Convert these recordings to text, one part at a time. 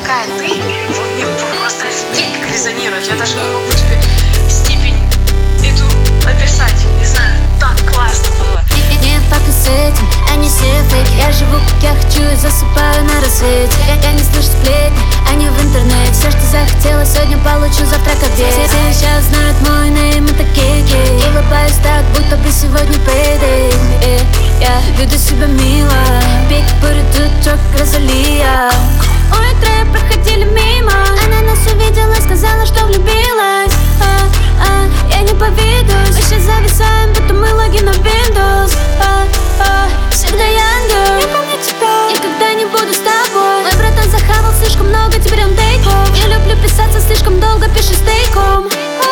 какая ты, вот мне просто офигеть как резонирует. Я даже не могу тебе степень эту описать. Не знаю, так классно было. Не факты с этим, они все фейки. Я живу как я хочу и засыпаю на рассвете. Я не слышу сплетни, они в интернете. Все, что захотела, сегодня получу, завтра как обед. Все сейчас знают мой нейм, это кейки. Улыбаюсь так, будто бы сегодня payday. Я веду себя мило, пик бурит чок Розалия. Ой, трое проходили мимо, она нас увидела, сказала, что влюбилась. Я не поведусь, мы сейчас зависаем, будто мы логин на Windows. Всегда я ангел, я помню тебя, никогда не буду с тобой. Мой братан захавал слишком много, теперь он тейком. Не люблю писаться слишком долго, пишу стейком.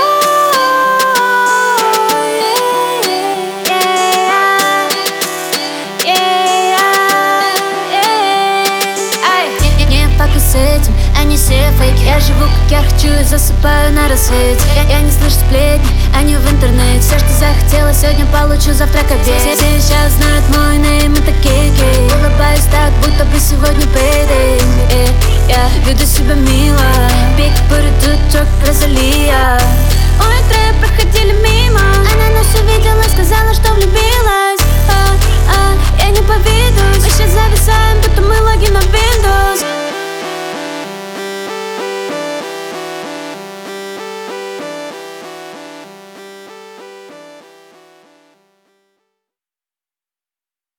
С этим, они все фейки. Я живу как я хочу и засыпаю на рассвете. Я не слышу сплетни, они в интернете. Все, что захотела, сегодня получу, завтра как обед. Все сейчас знают мой нейм, это кейки. Улыбаюсь так, будто бы сегодня payday. Я веду себя мило, пик бурит чок Розалия.